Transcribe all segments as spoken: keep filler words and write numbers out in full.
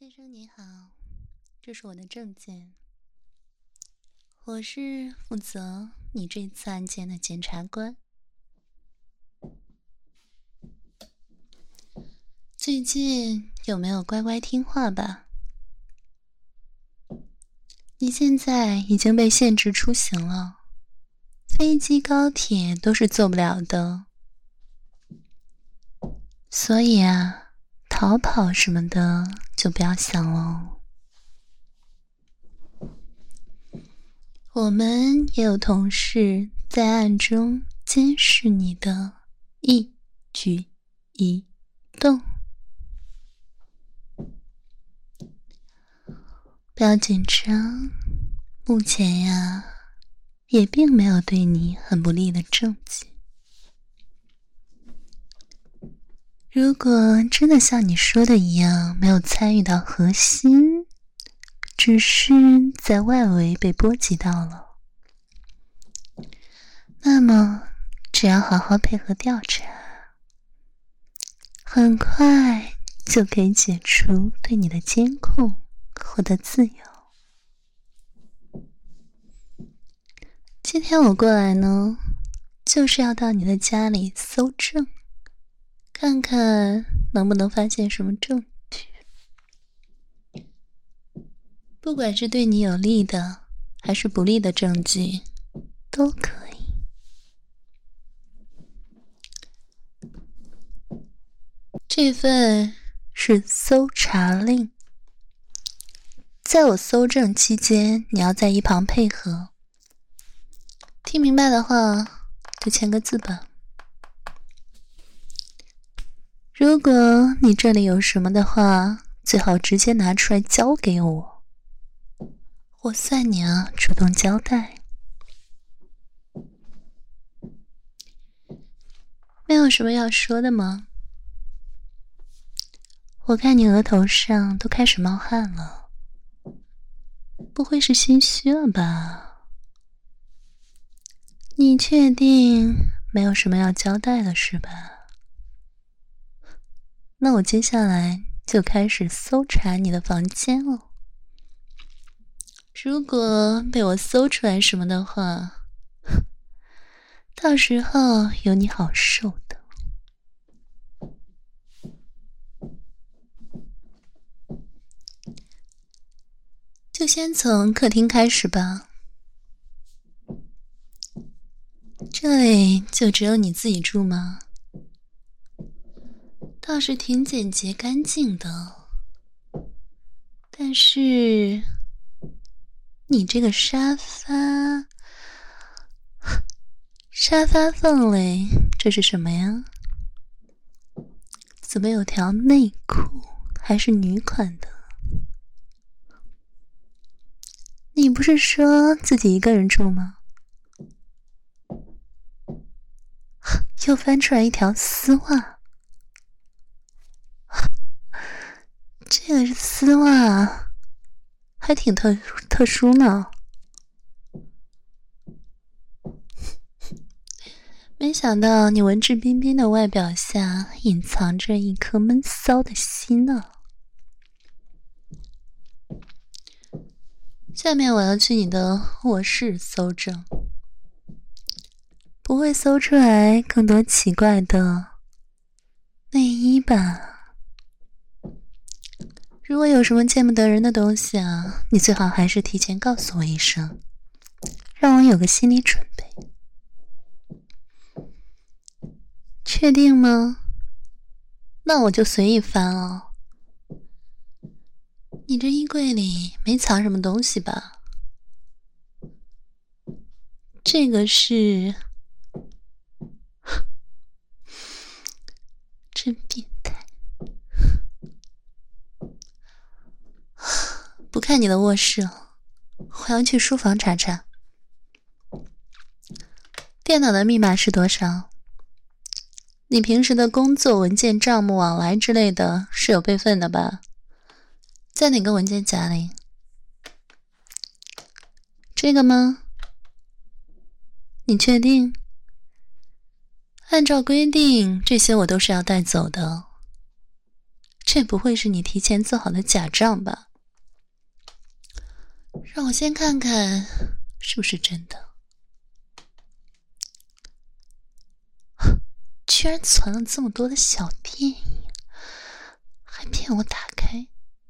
先生你好，这是我的证件，我是负责你这次案件的检察官。最近有没有乖乖听话吧？你现在已经被限制出行了，飞机、高铁都是坐不了的，所以啊，逃跑什么的就不要想了。我们也有同事在暗中监视你的一举一动，不要紧张，目前呀也并没有对你很不利的证据。如果真的像你说的一样没有参与到核心，只是在外围被波及到了，那么只要好好配合调查，很快就可以解除对你的监控，获得自由。今天我过来呢，就是要到你的家里搜证，看看能不能发现什么证据，不管是对你有利的还是不利的证据都可以。这份是搜查令，在我搜证期间你要在一旁配合，听明白的话就签个字吧。如果你这里有什么的话，最好直接拿出来交给我，我算你啊主动交代。没有什么要说的吗？我看你额头上都开始冒汗了，不会是心虚了吧？你确定没有什么要交代的是吧？那我接下来就开始搜查你的房间了。如果被我搜出来什么的话，到时候有你好受的。就先从客厅开始吧，这里就只有你自己住吗？倒是挺简洁干净的，但是你这个沙发沙发缝里这是什么呀？怎么有条内裤，还是女款的？你不是说自己一个人住吗？又翻出来一条丝袜，这个丝袜还挺特特殊呢。没想到你文质彬彬的外表下隐藏着一颗闷骚的心呢。下面我要去你的卧室搜证，不会搜出来更多奇怪的内衣吧？如果有什么见不得人的东西啊，你最好还是提前告诉我一声，让我有个心理准备。确定吗？那我就随意翻哦。你这衣柜里没藏什么东西吧？这个是……真变态。不看你的卧室了，我要去书房查查。电脑的密码是多少？你平时的工作文件、账目往来之类的是有备份的吧？在哪个文件夹里？这个吗？你确定？按照规定，这些我都是要带走的。 这不会是你提前做好的假账吧？让我先看看是不是真的。居然存了这么多的小电影，还骗我打开，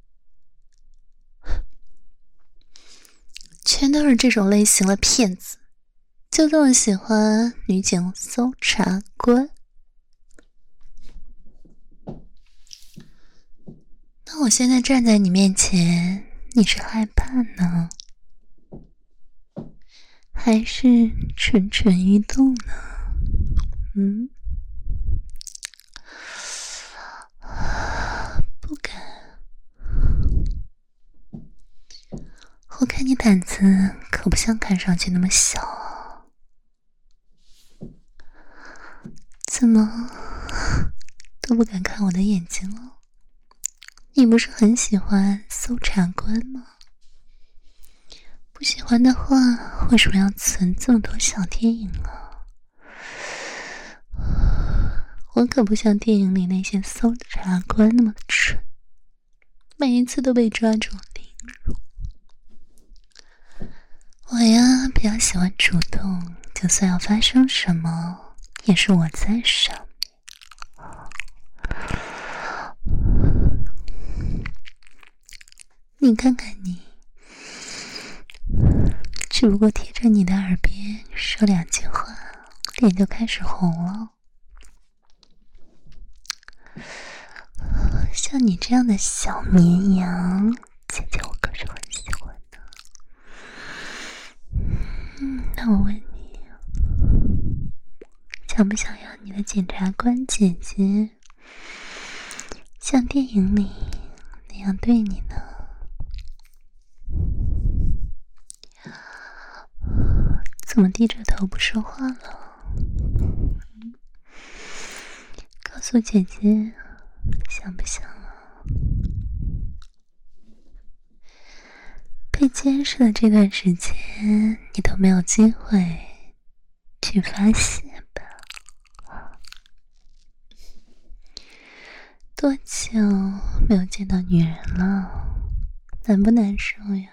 全都是这种类型的骗子，就这么喜欢女警搜查官。那我现在站在你面前，你是害怕呢，还是蠢蠢欲动呢？嗯，不敢。我看你胆子可不像看上去那么小啊，怎么都不敢看我的眼睛了？你不是很喜欢搜查官吗？不喜欢的话，为什么要存这么多小电影啊？我可不像电影里那些搜查官那么蠢，每一次都被抓住凌辱。我呀，比较喜欢主动，就算要发生什么，也是我在上面。你看看你，只不过贴着你的耳边说两句话，脸就开始红了。像你这样的小绵羊，姐姐我可是很喜欢的。嗯，那我问你，想不想要你的检察官姐姐像电影里那样对你呢？怎么低着头不说话了？告诉姐姐，想不想啊？被监视的这段时间，你都没有机会去发泄吧？多久没有见到女人了？难不难受呀？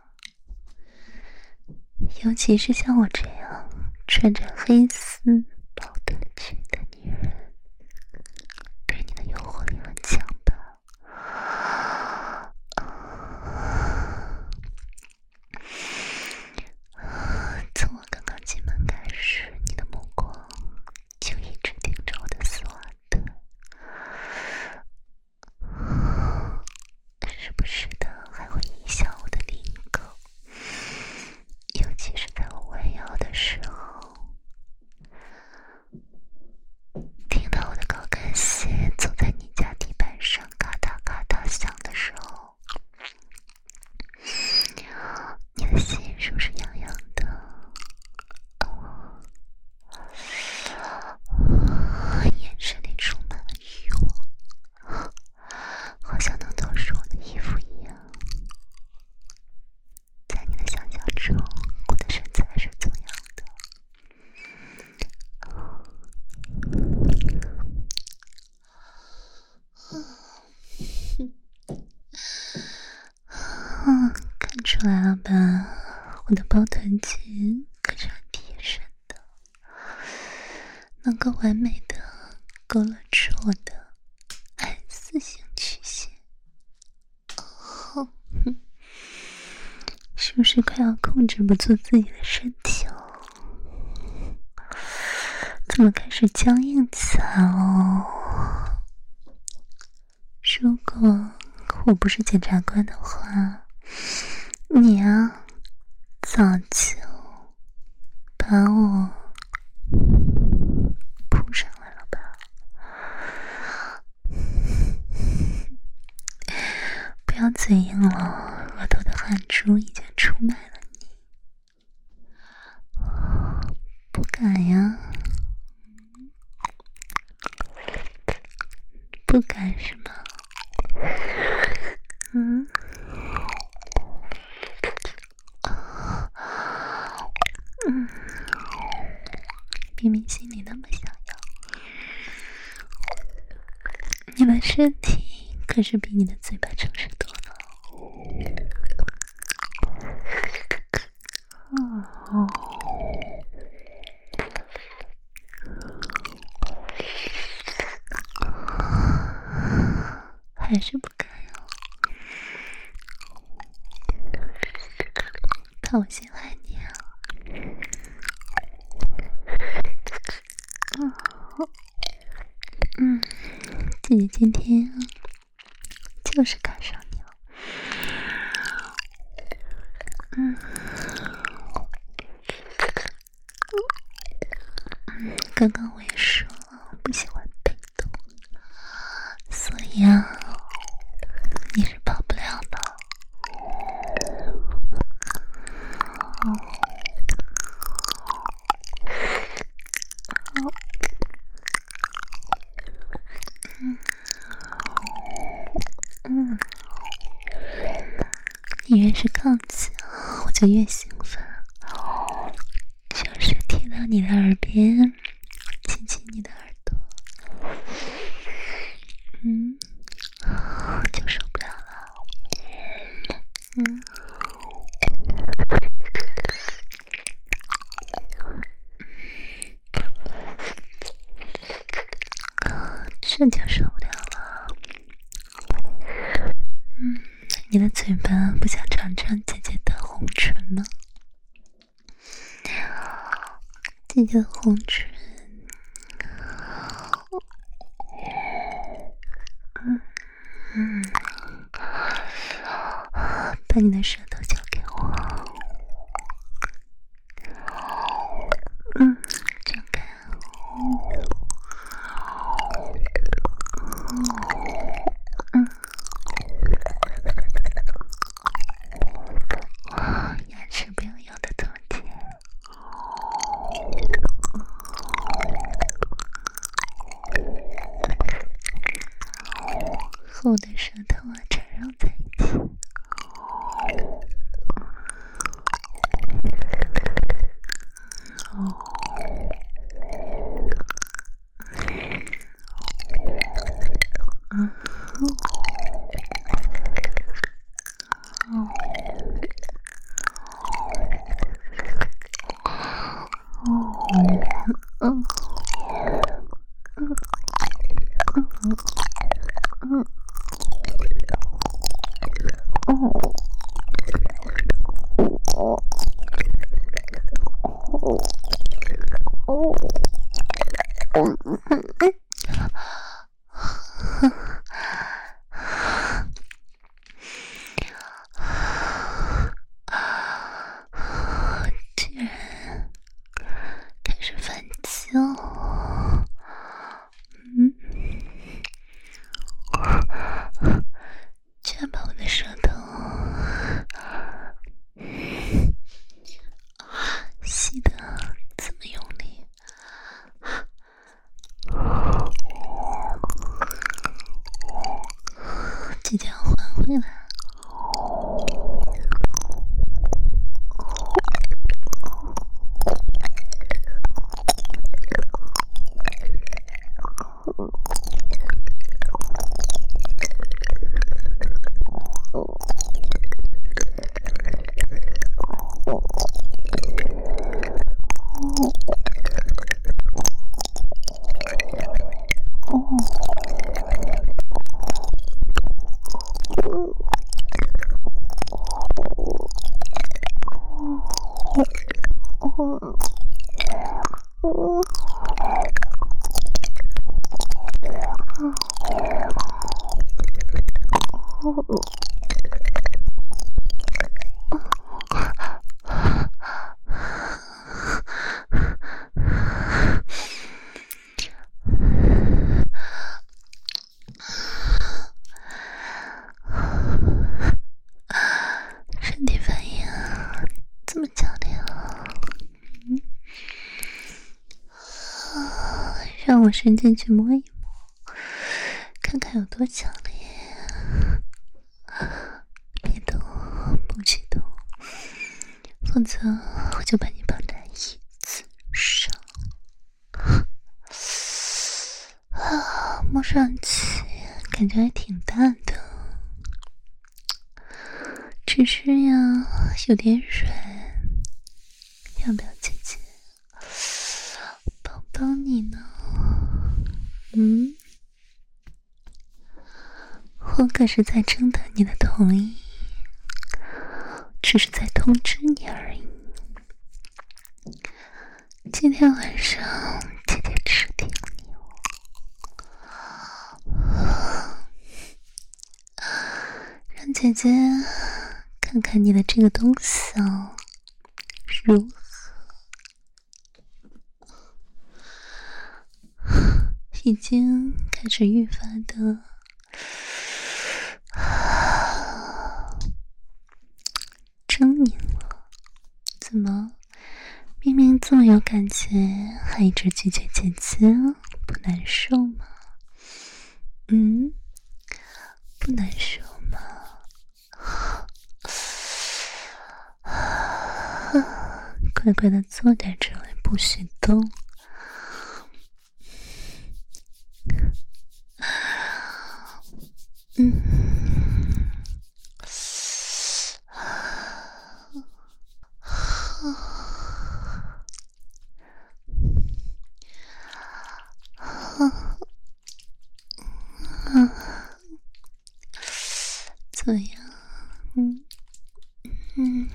尤其是像我这样穿着黑丝包短裙的女人，对你的诱惑力很强吧？从我刚刚进门开始，你的目光就一直盯着我的丝袜腿，时不时的还会移向我的领口，尤其是在我弯腰的时候，听到我的高跟鞋走在你家地板上咔嗒咔嗒响的时候，你的心是不是痒痒的？眼神里充满了欲望，好像能透视我的衣服一样。在你的想象中，我的身材是怎样的？嗯，看出来了吧？我的包臀裙可是很贴身的，能够完美的勾勒出我的 S 型曲线。哦，是不是快要控制不住自己的身体了？怎么开始僵硬起来了？如果我不是检察官的话，你啊，早就把我扑上来了吧？不要嘴硬了，额头的汗珠已经出卖了你。不敢呀？不敢是吗？嗯，嗯，明明心里那么想要，你的身体可可是比你的嘴巴诚实多了。哦，还是不敢啊？怕我陷害你啊？嗯，姐姐今天就是看上你了。嗯，刚刚我也说了，不喜欢被动，所以啊，你是跑不了的。嗯，你越是抗拒，我就越兴奋，就是贴到你的耳边，亲亲你的耳朵，嗯，就受不了了。嗯，这就受不了了。嗯，你的嘴巴不想尝尝姐姐的红唇吗？姐姐的红唇，嗯嗯，把你的舌头交给我。嗯，张开。嗯，牙齿不要咬得特紧。和我的舌头啊缠绕在一起。哦。嗯。哦。哦。嗯。嗯。哦。哦。居然开始反击了。嗯，居然把我的舌头吸得这么用力。即将还回来。身体反应这么强烈啊！嗯，让我伸进去摸一摸，看看有多强烈。别动，不许动，否则我就把你绑在椅子上。啊，摸上去感觉还挺大的，只是呀有点软，要不要姐姐抱抱你呢？嗯，我可是在征得你的同意，只是在通知你而已。今天晚上姐姐吃定你哦，让姐姐看看你的这个东西哦，如何？已经开始愈发的狰狞了，怎么明明这么有感觉，还一直拒绝姐姐，不难受吗？嗯，不难受吗？乖乖的坐在这里，不许动。嗯，怎么样？嗯嗯，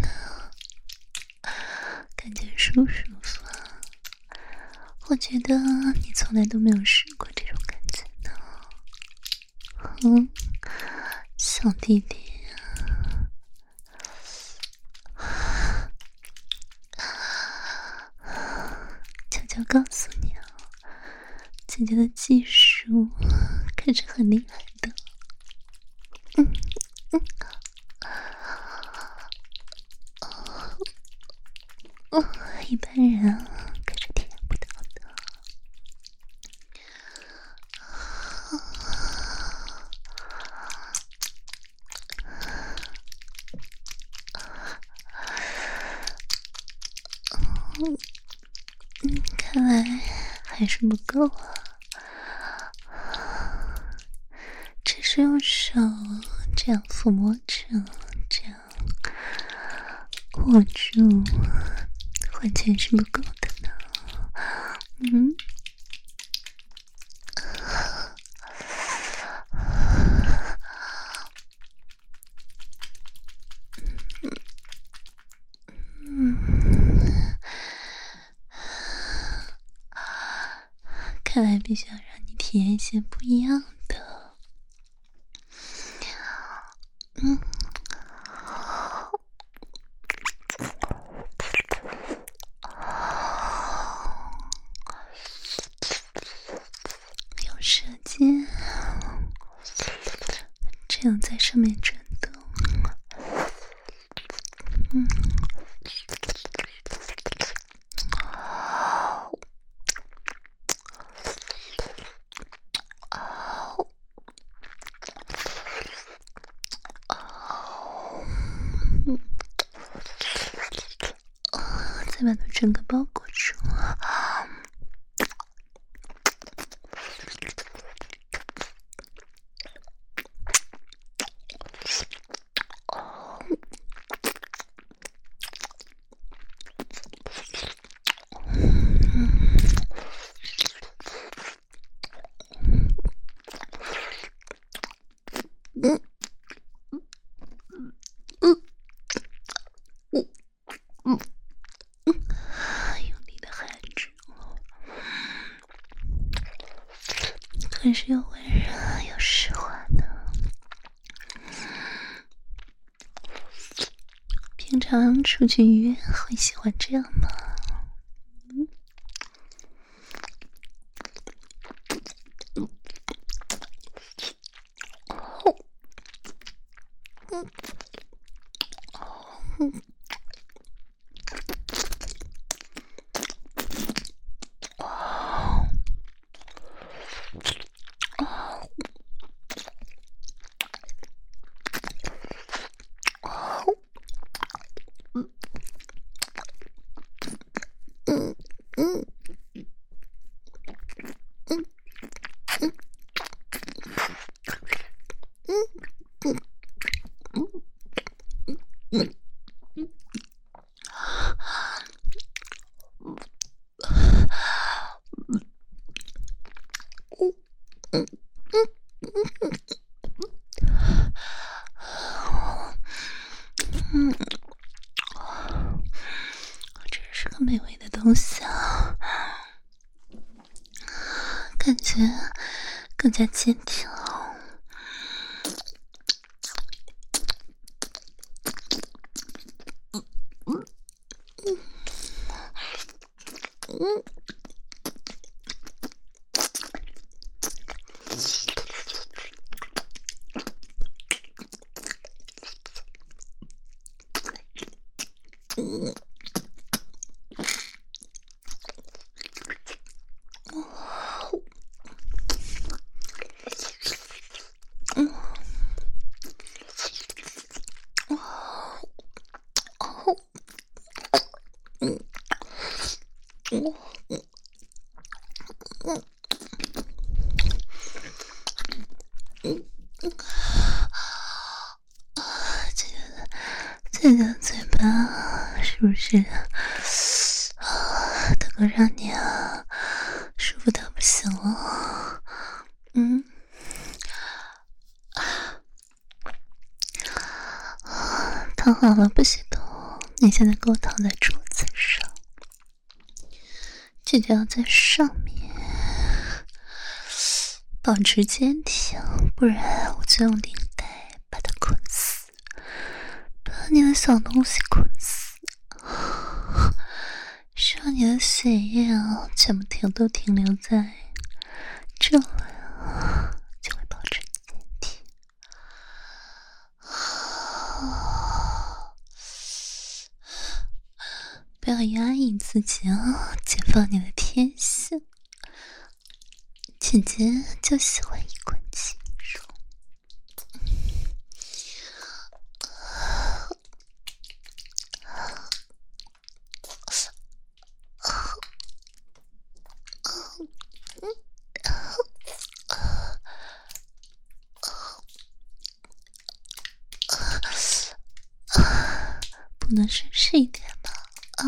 感觉舒不舒服啊？我觉得你从来都没有试过这种感觉呢。嗯，小弟弟悄悄告诉你啊，姐姐的技术可是很厉害的。嗯嗯，哦，一般人可是体验不到的。嗯，看来还是不够啊。只是用手这样抚摸着，这样握住，完全是不够的呢。嗯。嗯，看来必须要让你体验一些不一样的。嗯，有舌尖这样在上面转动。嗯。再把它整个包裹住。嗯嗯嗯嗯嗯，用力的含住，可是又温热又湿滑的。平常出去约会喜欢这样吗？嗯。嗯嗯。嗯嗯嗯嗯。 嗯，这是个美味的东西啊，感觉更加坚挺。嗯。嗯，嗯，嗯，嗯，嗯，嗯，这个这个嘴巴是不是啊，能够让你啊舒服到不行了？嗯，躺好了，不许动。你现在给我躺在桌子上，这就要在上面，保持坚挺，不然我就用领带把它捆死，把你的小东西捆死，使让你的血液啊全部停都停留在这里，就会保持坚挺。不要压抑自己啊，解放你的天性。姐姐就喜欢一滚轻柔。不能绅士一点吗？啊，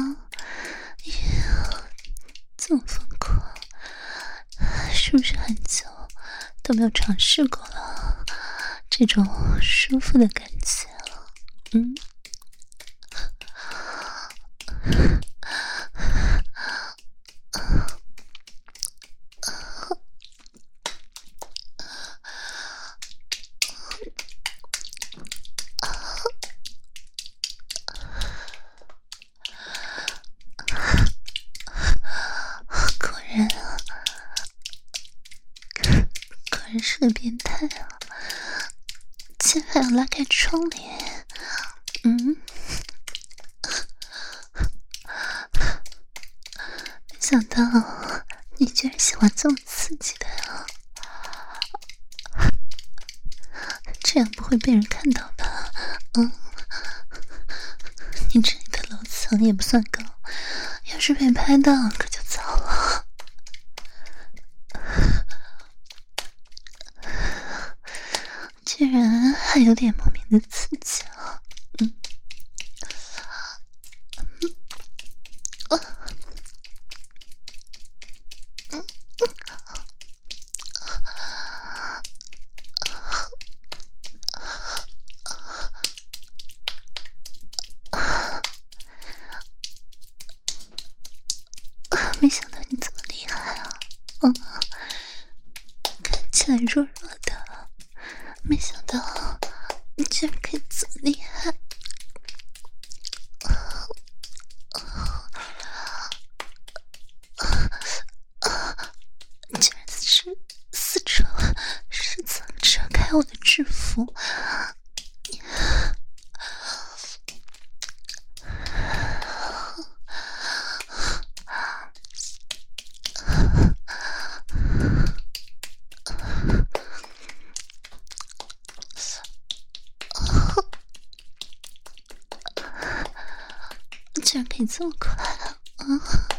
这么疯狂，是不是很久都没有尝试过了？这种舒服的感觉，嗯。果然啊，果然是个变态啊！竟然还要拉开窗帘，嗯。没想到你居然喜欢这么刺激的呀！这样不会被人看到吧？嗯，你这里的楼层也不算高，要是被拍到可就糟了。居然还有点莫名的刺激啊！嗯，嗯，嗯，没想到你这么厉害啊！嗯，看起来弱弱的，没想到你居然可以这么厉害！居然是撕扯，是怎么扯开我的制服？居然可以这么快啊！嗯。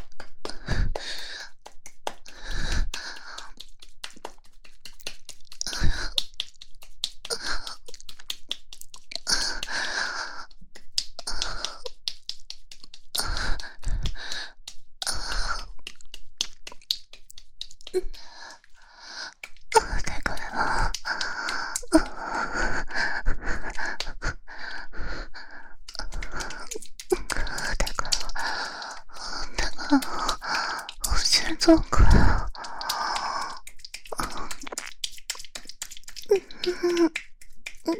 太快了！ 这么快啊！嗯嗯嗯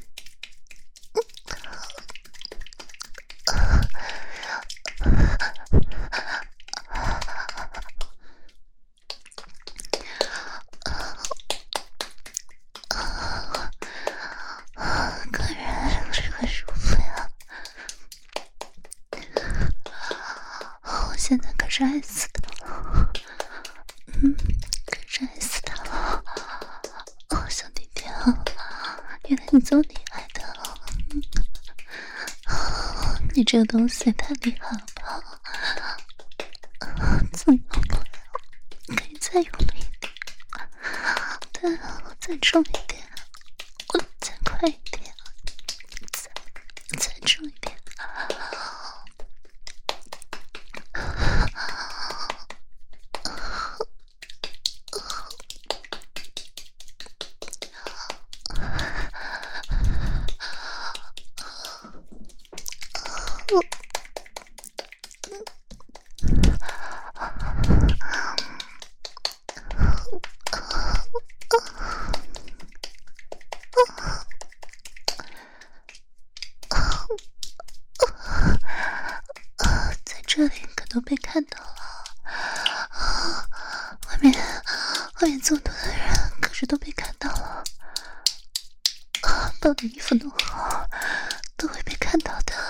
个人是很舒服呀。我现在可是爱死他了，嗯，可是爱死他了。哦，小弟弟啊，原来你这么厉害的，嗯，你这个东西太厉害了吧？这么用力，可以再用力一点，对，我再重一点，我再快一点，再再重一点。在这里可都被看到了，外面外面这么多的人，可是都被看到了，包的衣服弄好，都会被看到的。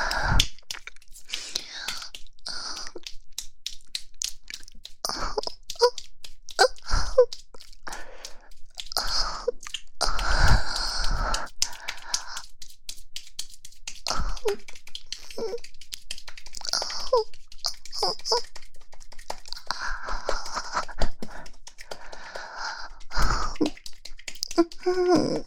嗯，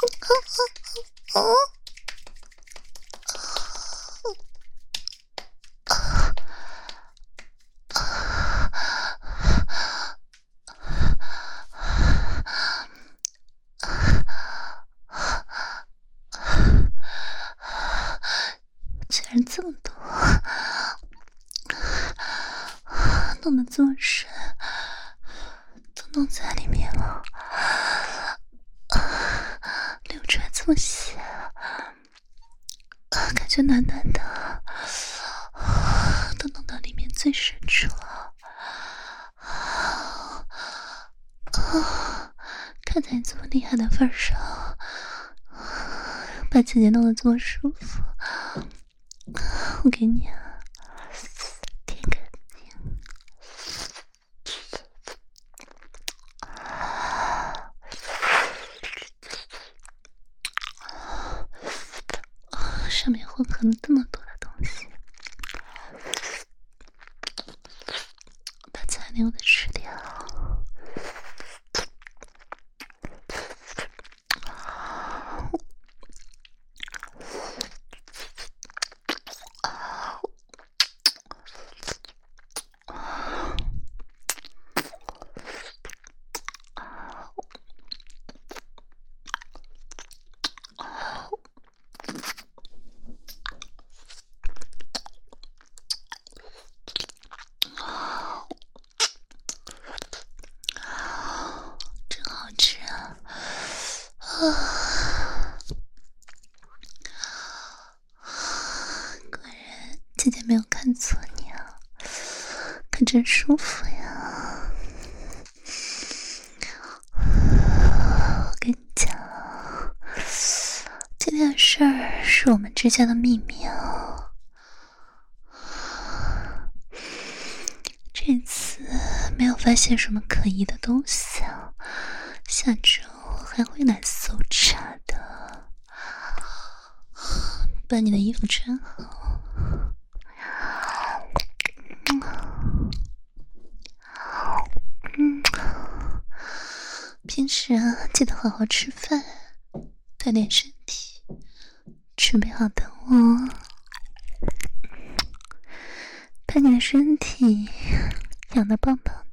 居然这么多，弄得这么深，都弄在里面了。流出来这么细，感觉暖暖的，都弄到里面最深处了。看在你这么厉害的份上，把姐姐弄得这么舒服，我给你啊，舔干净。上面混合了这么多的东西，把残留的吃掉。果然，姐姐没有看错你啊，可真舒服呀！我跟你讲，这件事儿是我们之间的秘密啊。这次没有发现什么可疑的东西啊，下周我还会来搜查的。把你的衣服穿好，嗯，平时啊记得好好吃饭，锻炼身体，准备好等我，把你的身体养得棒棒